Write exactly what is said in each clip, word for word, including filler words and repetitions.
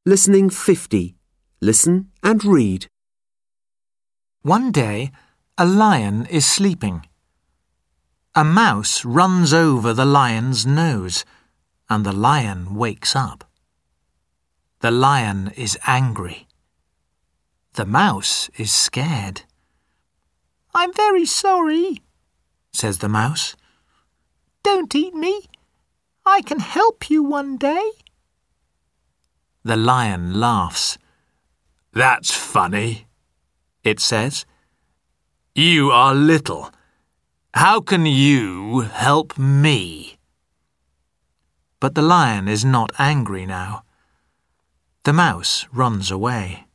Listening fifty. Listen and read. One day, a lion is sleeping. A mouse runs over the lion's nose, and the lion wakes up. The lion is angry. The mouse is scared. "I'm very sorry," says the mouse. "Don't eat me. I can help you one day." The lion laughs. "That's funny," it says. "You are little. How can you help me?" But the lion is not angry now. The mouse runs away.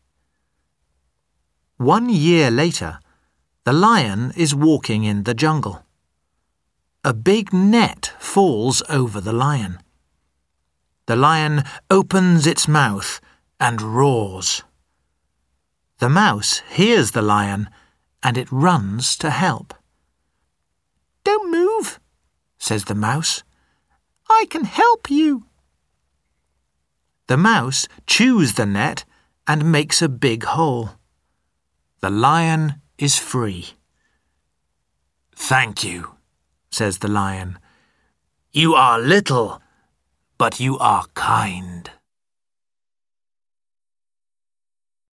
One year later, the lion is walking in the jungle. A big net falls over the lion. The lion opens its mouth and roars. The mouse hears the lion and it runs to help. "Don't move," says the mouse. "I can help you." The mouse chews the net and makes a big hole. The lion is free. "Thank you," says the lion. "You are little, but you are kind."